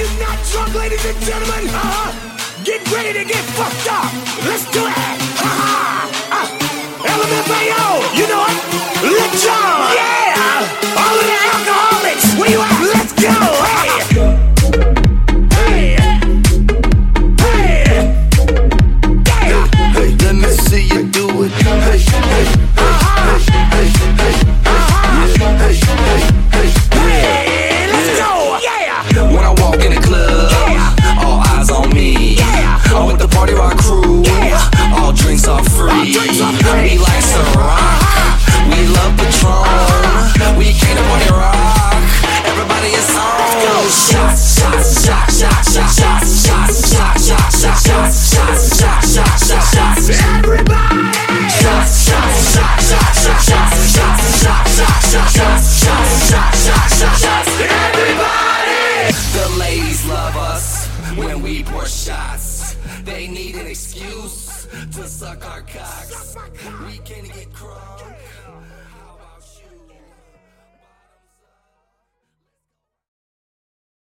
you're not drunk, ladies and gentlemen, get ready to get fucked up. Let's do it. LMFAO, you know it. Let's go. Yeah. All of the alcoholics, where you at? Let's go. Hey. Hey. Hey. Hey, let me see you do it. Hey, hey, hey, hey, hey, hey, Hey, let's go. Yeah. When I walk in the club, all eyes on me. I'm with the party rock crew. All drinks are free. We like to rock. We love Patron. We came to party rock. Everybody is on. Shots, shots, shots, shots, shots, shots, shots, shots, shots, shots, shots, shots, shots, shots, shots, shots. Everybody. Shots, shots, shots, shots, shots, shots, shots, shots, shots, shots, shots, shots, shots, shots, shots. Everybody. The ladies love us when we pour shots. They need an excuse to suck our cocks. We can get crunk.